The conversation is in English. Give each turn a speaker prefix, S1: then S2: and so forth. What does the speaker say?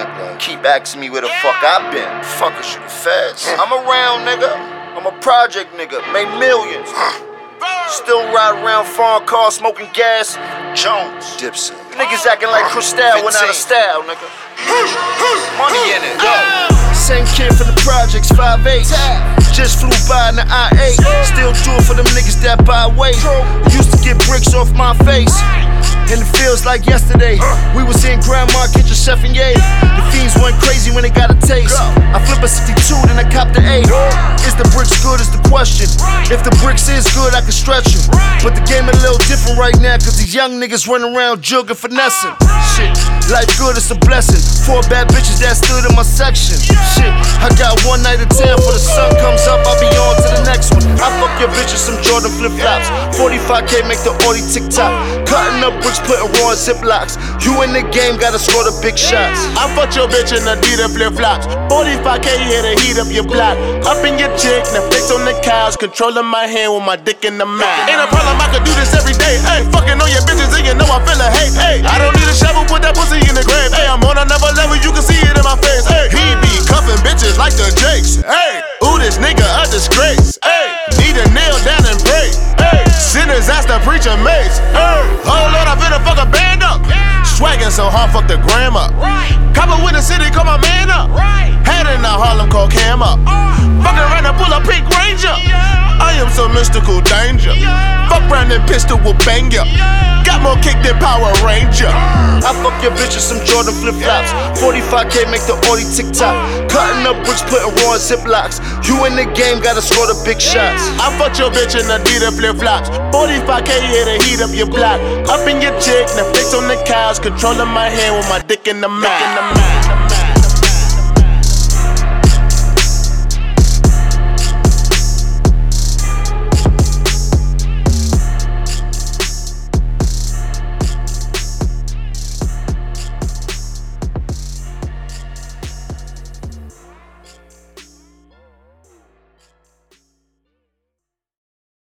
S1: Keep asking me where the fuck I been. Fuck is you the feds? I'm around, nigga. I'm a project nigga. Made millions. Still ride around foreign cars smoking gas. Jones. Dipset. Niggas acting like Cristal went out of style, nigga. Money in it. Same kid from the projects, 5'8". Just flew by in the I-8. Still do it for them niggas that buy weight. Used to get bricks off my face. And it feels like yesterday. We was in Grandma Kitchen, Chef and Ye. The fiends went crazy when they got a taste. I flip a 62, then I cop the 8. Is the bricks good is the question. If the bricks is good, I can stretch them. But the game a little different right now, cause these young niggas run around jugging, finessing. Shit, life good is a blessing. 4 bad bitches that stood in my section. Shit, I got one night in town before the sun comes up, I'll be on to the next one. I fuck your bitch with some Jordan flip-flops. 45K make the Audi tick-tock. Cutting up bricks, putting raw in ziplocs. You in the game, gotta score the big shots.
S2: I fuck your bitch in Adidas flip-flops. 45K here to heat up your block. Up in your chick, Netflix on the couch. Controlling my hand with my dick in the mouth. Ain't a problem, I could do this every day. Hey, fucking on your bitches and you know I feel a hate. Hey, I don't need a shovel, put that pussy in the grave. Hey, I'm on another level, you can see it in my face. Hey, he be cuffing bitches like the Jakes. Hey, ooh, this nigga a disgrace. Hey, need a nail down and pray. Hey, sinners ask the preacher mates. Hey, oh Lord, I finna fuck a band up. Swaggin' so hard, fuck the gram up. Copper with the city, call my man up. Head in the Harlem, call Cam up. Fucking around and pull a pink Ranger. I am so mystical danger. Fuck round and pistol will bang ya. Got more kick than Power Ranger.
S1: I fuck your bitch with some Jordan flip-flops. 45K make the Audi tick-tock. Cutting up bricks, putting raw in ziplocs. You in the game, gotta score the big shots.
S2: I fucked your bitch in Adidas flip-flops. 45K here to heat up your block. Up in your chick, Netflix on the couch. Controlling my hand with my dick in the mouth.